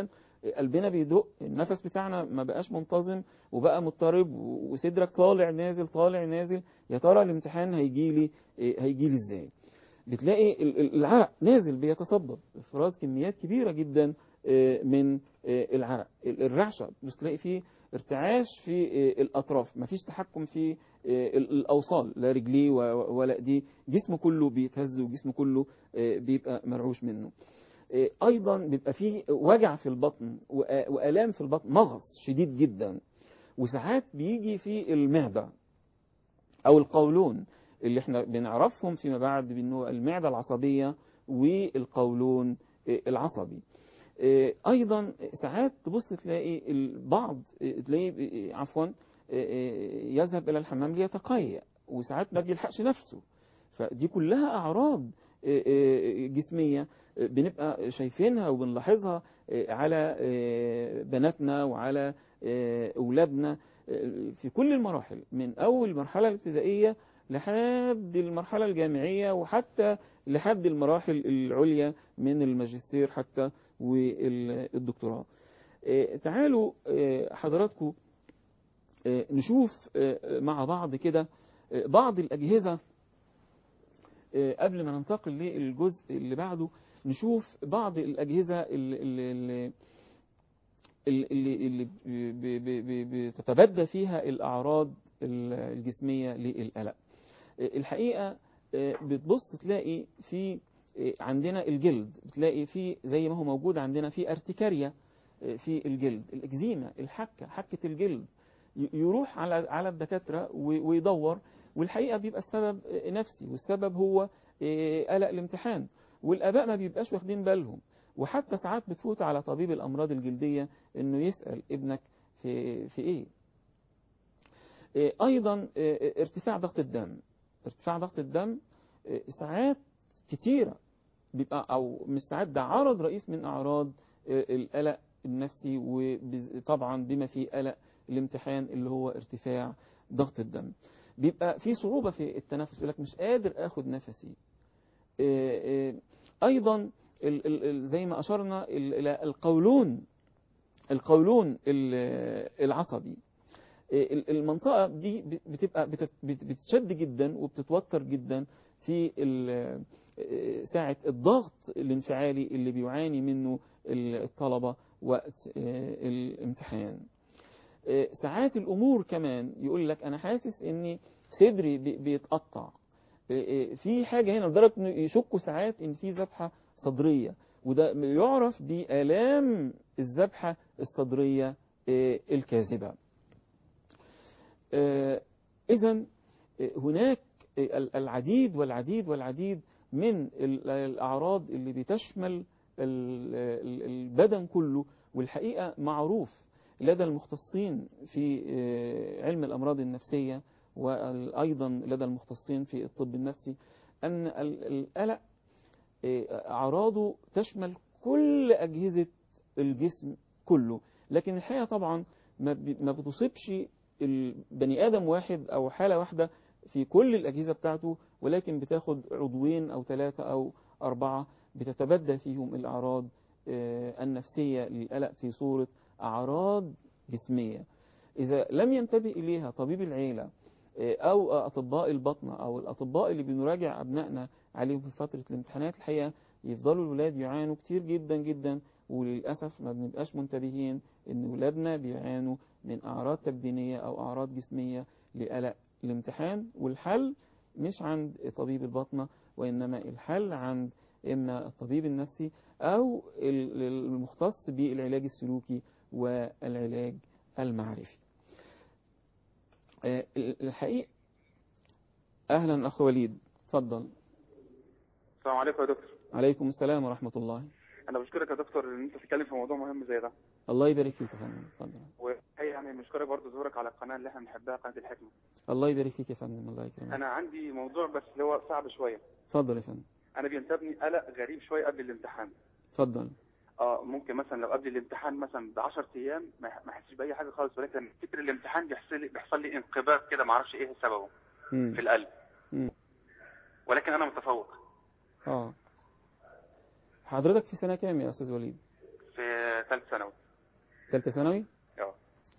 قلبنا بيدق، النفس بتاعنا ما بقاش منتظم وبقى مضطرب، وصدرك طالع نازل طالع نازل. يا ترى الامتحان هيجي لي ازاي؟ بتلاقي العرق نازل بيتصبب افراز كميات كبيرة جدا من العرق. الرعشة بتلاقي فيه ارتعاش في الأطراف، مفيش تحكم في الأوصال، لا رجليه ولا ايديه، جسمه كله بيتهز وجسمه كله بيبقى مرعوش منه. أيضا بيبقى فيه وجع في البطن وآلام في البطن، مغص شديد جدا. وساعات بيجي في المعدة أو القولون، اللي احنا بنعرفهم فيما بعد بأنه المعدة العصبية والقولون العصبي. أيضا ساعات تبص تلاقي البعض تلاقي يذهب إلى الحمام ليتقيأ، وساعات ما بيلحقش نفسه. فدي كلها أعراض جسمية بنبقى شايفينها وبنلاحظها على بناتنا وعلى أولادنا في كل المراحل، من أول المرحلة الابتدائية لحد المرحلة الجامعية، وحتى لحد المراحل العليا من الماجستير حتى والدكتوراه. تعالوا حضراتكم نشوف مع بعض كده بعض الأجهزة قبل ما ننتقل للجزء اللي بعده. نشوف بعض الأجهزة اللي بتتبدى فيها الأعراض الجسمية للقلق. الحقيقة بتبص تلاقي في عندنا الجلد، بتلاقي في زي ما هو موجود عندنا في ارتكارية في الجلد، الإكزيما، حكة الجلد. يروح على الدكاترة ويدور، والحقيقة بيبقى السبب نفسي، والسبب هو قلق الامتحان، والآباء ما بيبقاش واخدين بالهم. وحتى ساعات بتفوت على طبيب الأمراض الجلدية إنه يسأل ابنك في إيه. أيضا ارتفاع ضغط الدم ساعات كتيرة بيبقى، أو مش ساعات، ده عرض رئيس من أعراض القلق النفسي، وطبعا بما فيه قلق الامتحان اللي هو ارتفاع ضغط الدم. بيبقى في صعوبة في التنفس، يقول لك مش قادر أخد نفسي. أيضا زي ما أشرنا إلى القولون العصبي. المنطقة دي بتبقى بتشد جدا وبتتوتر جدا في ساعة الضغط الانفعالي اللي بيعاني منه الطلبة وقت الامتحان. ساعات الأمور كمان يقول لك أنا حاسس إني صدري بيتقطع، في حاجة هنا، لدرجة إنه يشكوا ساعات إن في ذبحة صدرية، وده يعرف بآلام الذبحة الصدرية الكاذبة. إذن هناك العديد من الأعراض اللي بتشمل البدن كله، والحقيقة معروف لدى المختصين في علم الأمراض النفسية، وأيضا لدى المختصين في الطب النفسي، أن القلق أعراضه تشمل كل أجهزة الجسم كله. لكن الحقيقة طبعا ما بتصيبش البني آدم واحد أو حالة واحدة في كل الأجهزة بتاعته، ولكن بتاخد عضوين أو 3 أو 4 بتتبدى فيهم الأعراض النفسية للقلق في صورة أعراض جسمية. إذا لم ينتبه إليها طبيب العيلة أو أطباء البطنة أو الأطباء اللي بنراجع أبنائنا عليهم في فترة الامتحانات، الحقيقة يفضلوا الولاد يعانوا كتير جدا جدا. وللأسف ما بنبقاش منتبهين إن ولادنا بيعانوا من أعراض تبدينية أو أعراض جسمية لقلق الامتحان. والحل مش عند طبيب البطنة، وإنما الحل عند إما الطبيب النفسي أو المختص بالعلاج السلوكي والعلاج المعرفي. الحقيقة أهلا أخ وليد، تفضل. السلام عليكم يا دكتور. عليكم السلام ورحمة الله. أنا بشكرك يا دكتور إن أنت تتكلم في موضوع مهم زي ده. الله يبارك فيك يا فندم، اتفضل. وهي يعني بشكرك برضه ظهورك على القناة اللي احنا بنحبها، قناة الحكمة. الله يبارك فيك يا فندم، الله يكرمك. أنا عندي موضوع بس اللي هو صعب شوية. اتفضل يا فندم. أنا بينتابني قلق غريب شوية قبل الامتحان. اتفضل. ممكن مثلا لو قبل الامتحان مثلا ب10 أيام ما احسش بأي حاجة خالص، ولكن لما افتكر الامتحان بيحصل لي انقباض كده، ما اعرفش إيه سببه في القلب. ولكن أنا متفوق. حضرتك في سنة كام يا أستاذ وليد؟ في ثالث ثانوي. ثالثه ثانوي. اه.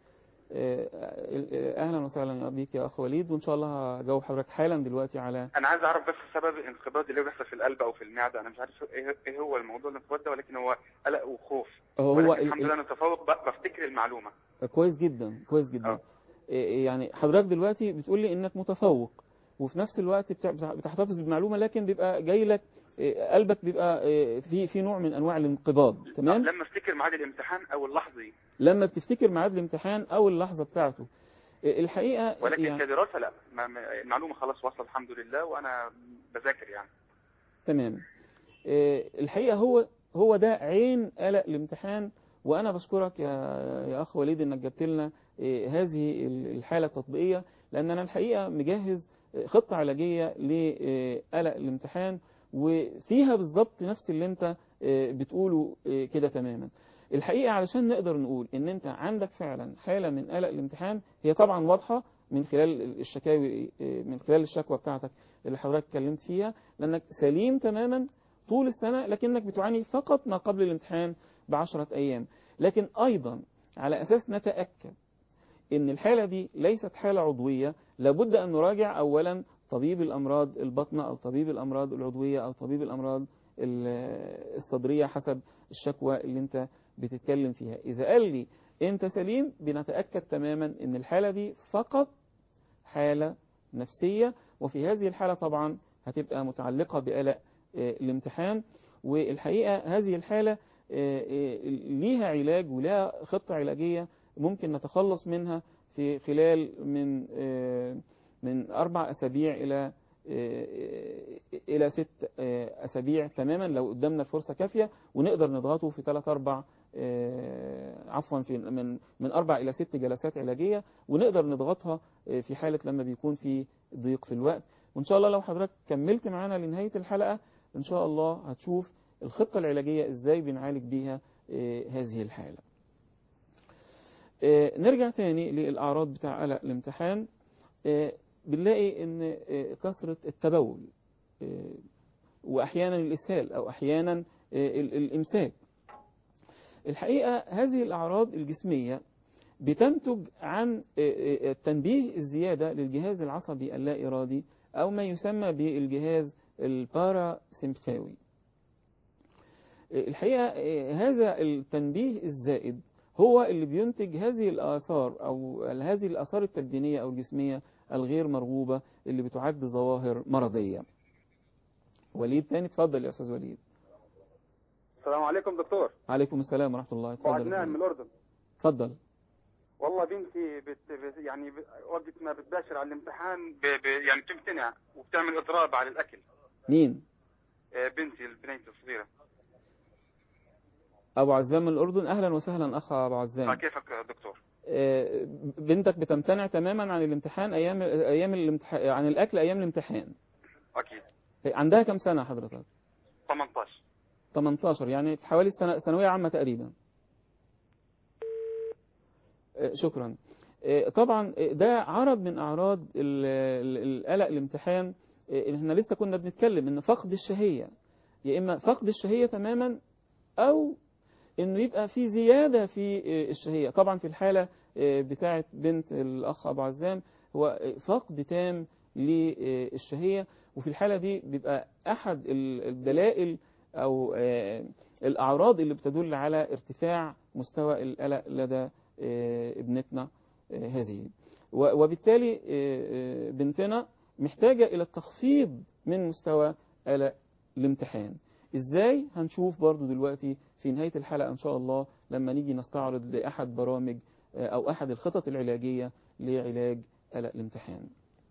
اهلا وسهلا بيك يا اخ وليد، وان شاء الله هجاوب حضرتك حالا دلوقتي على. انا عايز اعرف بس سبب الانقباض اللي بيحصل في القلب او في المعده. انا مش عارف ايه هو الموضوع الانقباض ده، ولكن هو قلق وخوف. هو ولكن الحمد لله انا متفوق بفتكر المعلومه. كويس جدا كويس جدا. اه. يعني حضرتك دلوقتي بتقول لي انك متفوق وفي نفس الوقت بتحتفظ بالمعلومه، لكن بيبقى جاي لك قلبك بيبقى في نوع من انواع الانقباض. تمام. لما افتكر ميعاد الامتحان او اللحظه دي. لما بتفتكر ميعاد الامتحان او اللحظه بتاعته. الحقيقه ولكن يعني كدراسه لا، المعلومه خلاص واصله الحمد لله، وانا بذاكر يعني. تمام. الحقيقه هو ده عين قلق الامتحان. وانا بشكرك يا اخ وليد انك جبت لنا هذه الحاله التطبيقيه، لان انا الحقيقه مجهز خطه علاجيه لقلق الامتحان، وفيها بالظبط نفس اللي انت بتقوله كده تماما. الحقيقه علشان نقدر نقول ان انت عندك فعلا حاله من قلق الامتحان، هي طبعا واضحه من خلال الشكاوي، من خلال الشكوى بتاعتك اللي حضرتك اتكلمت فيها، لانك سليم تماما طول السنة، لكنك بتعاني فقط ما قبل الامتحان ب10 أيام. لكن أيضا على أساس نتأكد أن الحالة دي ليست حالة عضوية، لابد أن نراجع أولا طبيب الأمراض الباطنة أو طبيب الأمراض العضوية أو طبيب الأمراض الصدرية حسب الشكوى اللي أنت بتتكلم فيها. إذا قال لي أنت سليم، بنتأكد تماما أن الحالة دي فقط حالة نفسية، وفي هذه الحالة طبعا هتبقى متعلقة بقلق الامتحان. والحقيقة هذه الحالة ليها علاج ولها خطة علاجية ممكن نتخلص منها في خلال من 4 أسابيع إلى 6 أسابيع تماما، لو قدامنا الفرصة كافية، ونقدر نضغطه في 4 إلى 6 جلسات علاجية، ونقدر نضغطها في حالة لما بيكون في ضيق في الوقت. وإن شاء الله لو حضرتك كملت معانا لنهاية الحلقة إن شاء الله هتشوف الخطة العلاجية إزاي بنعالج بيها هذه الحالة. نرجع تاني للأعراض بتاع قلق الامتحان. بنلاقي إن كثرة التبول، وأحيانا الإسهال، أو أحيانا الإمساك. الحقيقة هذه الأعراض الجسمية بتنتج عن التنبيه الزيادة للجهاز العصبي اللا إرادي، أو ما يسمى بالجهاز الباراسيمبتاوي. الحقيقة هذا التنبيه الزائد هو اللي بينتج هذه الآثار، أو هذه الآثار التبدينية أو الجسمية الغير مرغوبة اللي بتعد ظواهر مرضية. وليد تاني، اتفضل يا أستاذ وليد. السلام عليكم دكتور. عليكم السلام ورحمة الله. اتفضل. عدنان من الأردن. اتفضل. والله بنتي يعني وقت ما بتباشر على الامتحان يعني بتمتنع وبتعمل اضراب على الاكل. مين؟ بنتي البنية الصغيرة. ابو عزام من الاردن. اهلا وسهلا اخ ابو عزام. كيفك يا دكتور؟ بنتك بتمتنع تماما عن الامتحان ايام الامتحان، عن الاكل ايام الامتحان. اكيد. عندها كم سنة حضرتك؟ 18. 18، يعني في حوالي ثانوية عامة تقريبا. شكرا. طبعا ده عرض من أعراض القلق الامتحان. احنا لسه كنا بنتكلم ان فقد الشهية، يا إما فقد الشهية تماما أو انه يبقى في زيادة في الشهية. طبعا في الحالة بتاعة بنت الأخ أبو عزام هو فقد تام للشهية، وفي الحالة دي بيبقى أحد الدلائل أو الأعراض اللي بتدل على ارتفاع مستوى القلق لدى ابنتنا هذه. وبالتالي بنتنا محتاجة إلى التخفيض من مستوى قلق الامتحان. إزاي؟ هنشوف برضو دلوقتي في نهاية الحلقة إن شاء الله لما نيجي نستعرض لأحد برامج أو أحد الخطط العلاجية لعلاج قلق الامتحان.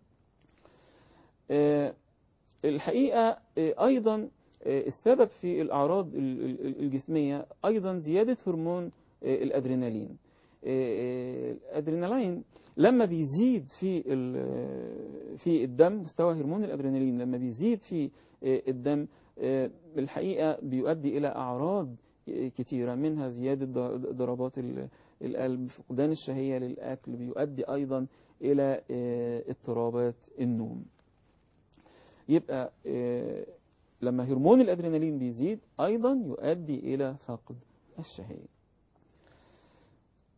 الحقيقة أيضا السبب في الأعراض الجسمية أيضا زيادة هرمون الأدرينالين. الأدرينالين لما بيزيد في الدم، مستوى هرمون الأدرينالين لما بيزيد في الدم الحقيقة بيؤدي إلى أعراض كثيرة، منها زيادة ضربات القلب، فقدان الشهية للأكل، بيؤدي أيضا إلى اضطرابات النوم. يبقى لما هرمون الأدرينالين بيزيد أيضا يؤدي إلى فقد الشهية.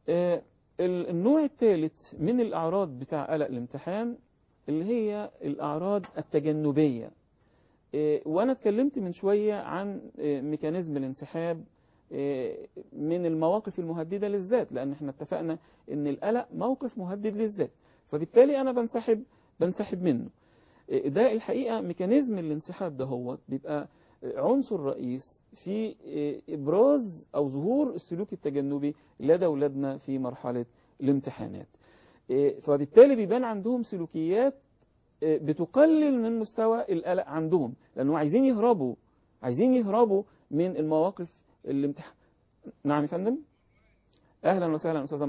النوع الثالث من الأعراض بتاع قلق الامتحان اللي هي الأعراض التجنبية. وأنا اتكلمت من شوية عن ميكانيزم الانسحاب من المواقف المهددة للذات، لأن احنا اتفقنا ان القلق موقف مهدد للذات، فبالتالي أنا بنسحب منه. ده الحقيقة ميكانيزم الانسحاب ده هو بيبقى عنصر رئيس في إبراز أو ظهور السلوك التجنبي لدى أولادنا في مرحلة الامتحانات. فبالتالي بيبان عندهم سلوكيات بتقلل من مستوى القلق عندهم، لأنه عايزين يهربوا من المواقف الامتحان. نعم يا فندم. أهلا وسهلا أستاذ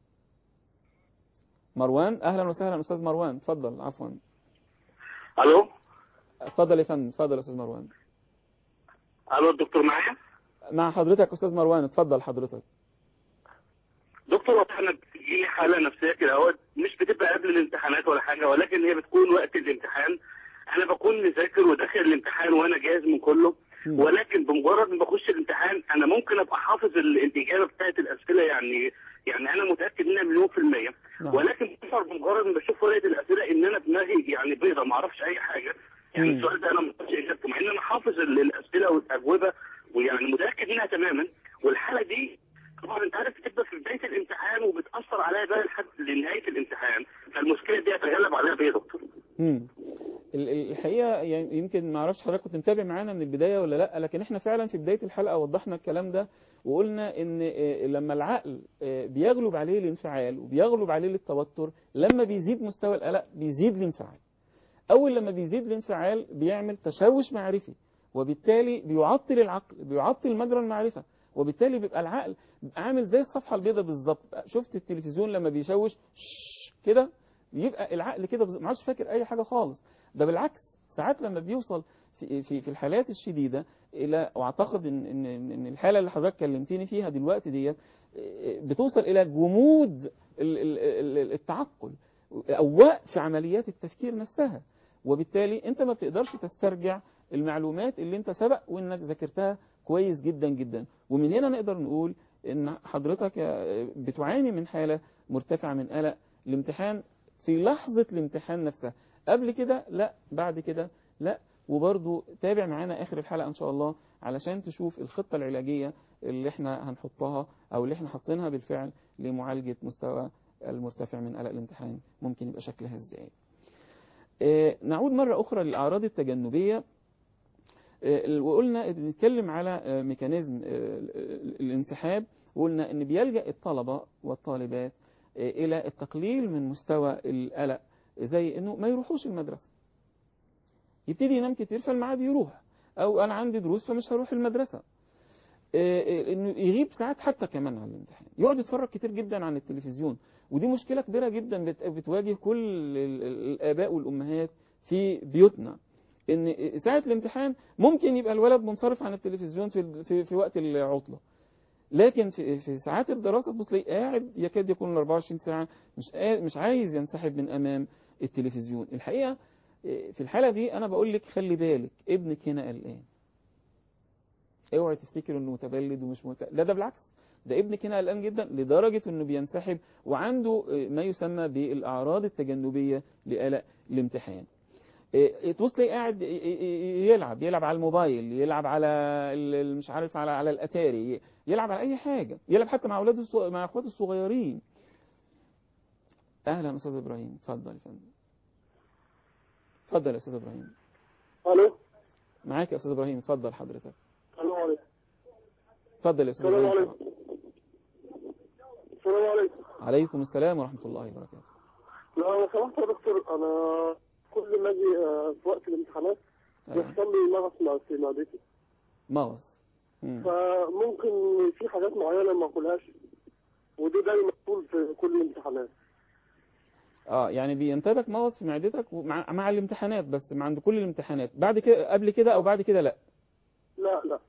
مروان. أهلا وسهلا أستاذ مروان، اتفضل. عفوا. الو. اتفضل يا فندم، اتفضل يا أستاذ مروان. الو الدكتور معايا؟ مع حضرتك أستاذ مروان، اتفضل حضرتك. دكتور انا بتجيلي حاله نفسيه كده اهوت، مش بتبقى قبل الامتحانات ولا حاجه، ولكن هي بتكون وقت الامتحان. انا بكون مذاكر وداخل الامتحان وانا جاهز من كله، ولكن بمجرد ما بخش الامتحان انا ممكن ابقى حافظ الاجابه بتاعت الاسئله، يعني انا متاكد منها مليون في الميه، ولكن بمجرد ما بشوف ورقه الاسئله ان انا دماغي يعني بيضه، ما اعرفش اي حاجه. يعني السؤال ده انا ما اعرفش اجابته، مع ان انا حافظ الاسئله والاجوبه ويعني متاكد منها تماما. والحاله دي طبعا انت عارف بتبقى في بدايه الامتحان وبتاثر عليا بقى لحد لنهايه الامتحان، فالمشكله دي اتغلب عليها بايه يا دكتور؟ الحقيقه يعني يمكن ما اعرفش حضرتك كنت متابع معانا من البدايه ولا لا، لكن احنا فعلا في بدايه الحلقه وضحنا الكلام ده وقلنا ان لما العقل بيغلب عليه الانفعال وبيغلب عليه التوتر، لما بيزيد مستوى القلق بيزيد الانفعال. اول لما بيزيد الانفعال بيعمل تشوش معرفي، وبالتالي بيعطل العقل، بيعطل مجرى المعرفه، وبالتالي بيبقى العقل بيبقى عامل زي الصفحه البيضاء بالظبط. شفت التلفزيون لما بيشوش كده، بيبقى العقل كده ما عادش فاكر اي حاجه خالص. ده بالعكس، ساعات لما بيوصل في الحالات الشديده الى، واعتقد ان الحاله اللي حضرتك كلمتيني فيها دلوقتي ديت بتوصل الى جمود التعقل او وقف عمليات التفكير نفسها، وبالتالي انت ما بتقدرش تسترجع المعلومات اللي انت سبق وانك ذاكرتها كويس جدا جدا. ومن هنا نقدر نقول ان حضرتك بتعاني من حالة مرتفعة من قلق الامتحان في لحظة الامتحان نفسها. قبل كده لا، بعد كده لا. وبرضو تابع معانا اخر الحلقة ان شاء الله علشان تشوف الخطة العلاجية اللي احنا هنحطها او اللي احنا حاطينها بالفعل لمعالجة مستوى المرتفع من قلق الامتحان ممكن يبقى شكلها ازاي. نعود مرة أخرى للأعراض التجنبية، وقلنا بنتكلم على ميكانيزم الانسحاب، وقلنا ان بيلجأ الطلبة والطالبات إلى التقليل من مستوى القلق، زي انه ما يروحوش المدرسة، يبتدي ينام كتير فالميعاد يروح، او انا عندي دروس فمش هروح المدرسة، انه يغيب ساعات حتى كمان عن الامتحان، يقعد يتفرج كتير جدا عن التلفزيون. ودي مشكلة كبيرة جدا بتواجه كل الآباء والأمهات في بيوتنا، ان ساعة الامتحان ممكن يبقى الولد منصرف عن التلفزيون في وقت العطلة، لكن في ساعات الدراسة تبص لي قاعد يكاد يكون 24 ساعة مش عايز ينسحب من أمام التلفزيون. الحقيقة في الحالة دي أنا بقول لك خلي بالك، ابنك هنا قلقان، اوعي تفتكر انه متبلد ومش لا، ده بالعكس، ده ابنك هنا قلقان جدا لدرجة انه بينسحب وعنده ما يسمى بالأعراض التجنبية لقلق الامتحان. توصل قاعد يلعب على الموبايل، يلعب على مش عارف على الاتاري، يلعب على اي حاجه، يلعب حتى مع اولاده مع اخواته الصغيرين. اهلا استاذ ابراهيم، اتفضل يا فندم. اتفضل يا استاذ ابراهيم. الو. معاك يا استاذ ابراهيم، اتفضل حضرتك. السلام عليكم. اتفضل يا استاذ السلام ابراهيم. عليكم. السلام عليكم. عليكم السلام ورحمه الله وبركاته. لا لو سمحت يا دكتور، انا كل ما اجي في وقت الامتحانات بيحصل لي مغص في معدتي. مغص. فممكن في حاجات معينه ما اكلهاش، ودي دايما طول في كل الامتحانات. يعني بينتابك مغص في معدتك مع الامتحانات بس، عند كل الامتحانات، بعد كده قبل كده او بعد كده لا؟ لا.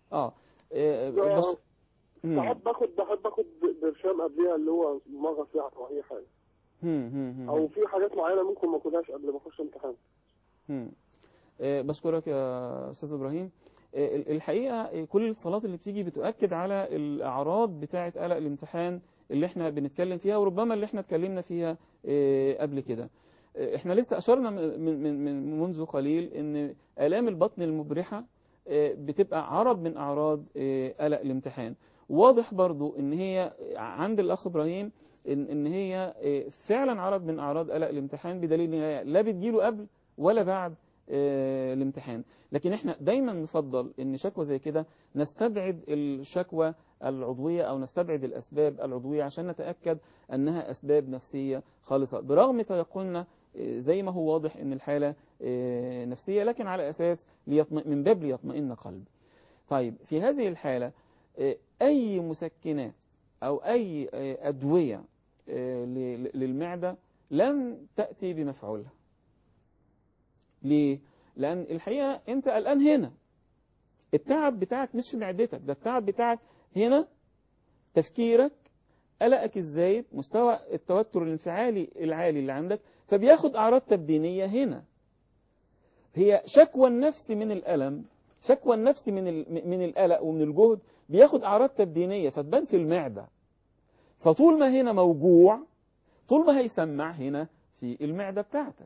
بس ساعات بحب اخد برشام قبلها اللي هو مغص يعني او اي حاجه. او في حاجات معينه ممكن ما اكلهاش قبل ما اخش امتحان. بشكرك يا استاذ ابراهيم. الحقيقة كل الاتصالات اللي بتيجي بتؤكد على الأعراض بتاعة قلق الامتحان اللي احنا بنتكلم فيها، وربما اللي احنا اتكلمنا فيها قبل كده. احنا لسه أشرنا من منذ قليل ان آلام البطن المبرحة بتبقى عرض من أعراض قلق الامتحان. واضح برضو ان هي عند الأخ إبراهيم ان هي فعلا عرض من أعراض قلق الامتحان، بدليل ان هي لا بتجيله قبل ولا بعد الامتحان. لكن احنا دايما نفضل ان شكوى زي كده نستبعد الشكوى العضوية او نستبعد الاسباب العضوية عشان نتأكد انها اسباب نفسية خالصة، برغم تيقننا زي ما هو واضح ان الحالة نفسية، لكن على اساس من باب ليطمئن قلب. طيب في هذه الحالة اي مسكنات او اي ادوية للمعدة لن تأتي بمفعولها. ليه؟ لأن الحقيقة أنت قلقان هنا، التعب بتاعك مش في معدتك، ده التعب بتاعك هنا، تفكيرك، قلقك الزايد، مستوى التوتر الانفعالي العالي اللي عندك، فبياخد أعراض تبدينية هنا. هي شكوى النفس من الألم، شكوى النفس من القلق ومن الجهد بياخد أعراض تبدينية فتبان في المعدة. فطول ما هنا موجوع، طول ما هيسمع هنا في المعدة بتاعتك.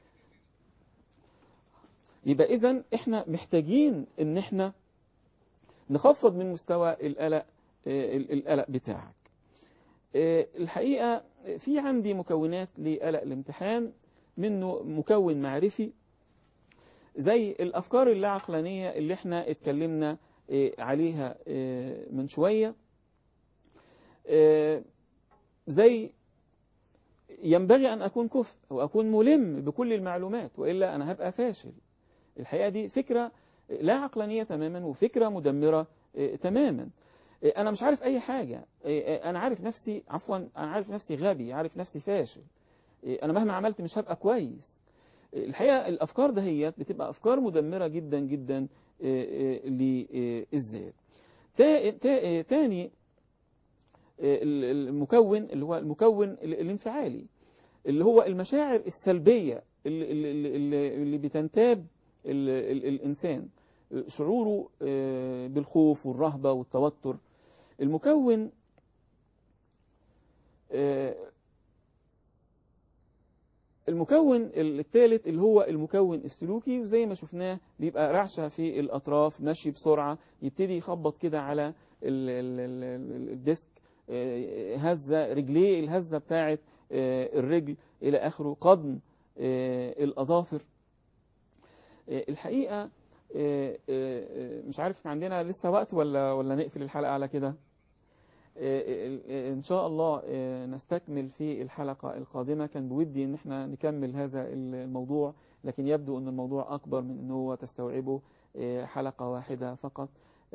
يبقى إذن إحنا محتاجين إن إحنا نخفض من مستوى القلق بتاعك. الحقيقة في عندي مكونات لقلق الامتحان، منه مكون معرفي زي الأفكار اللاعقلانية اللي إحنا اتكلمنا عليها من شوية، زي ينبغي أن أكون كفء وأكون ملم بكل المعلومات وإلا أنا هبقى فاشل. الحقيقة دي فكرة لا عقلانية تماما وفكرة مدمرة تماما. أنا مش عارف أي حاجة، أنا عارف نفسي، عفوا أنا عارف نفسي غبي، عارف نفسي فاشل، أنا مهما عملت مش هبقى كويس. الحقيقة الأفكار دهيت بتبقى أفكار مدمرة جدا جدا للذات. تاني المكون اللي هو المكون الانفعالي، اللي هو المشاعر السلبية اللي بتنتاب الإنسان، شعوره بالخوف والرهبة والتوتر. المكون الثالث اللي هو المكون السلوكي، وزي ما شفناه بيبقى رعشة في الأطراف، ماشي بسرعة، يبتدي يخبط كده على الديسك، هزة رجليه، الهزة بتاعت الرجل إلى آخره، قضم الأظافر. الحقيقة مش عارف عندنا لسه وقت ولا نقفل الحلقة على كده. إن شاء الله نستكمل في الحلقة القادمة. كان بودي إن احنا نكمل هذا الموضوع، لكن يبدو أن الموضوع أكبر من أنه تستوعبه حلقة واحدة فقط.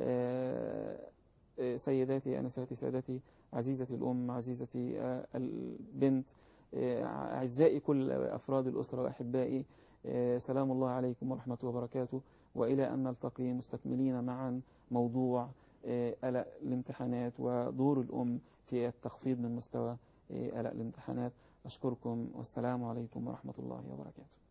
سيداتي أنساتي سادتي، عزيزتي الأم، عزيزتي البنت، أعزائي كل أفراد الأسرة وأحبائي، سلام الله عليكم ورحمة وبركاته، وإلى أن نلتقي مستكملين معا موضوع قلق الامتحانات ودور الأم في التخفيض من مستوى قلق الامتحانات. أشكركم والسلام عليكم ورحمة الله وبركاته.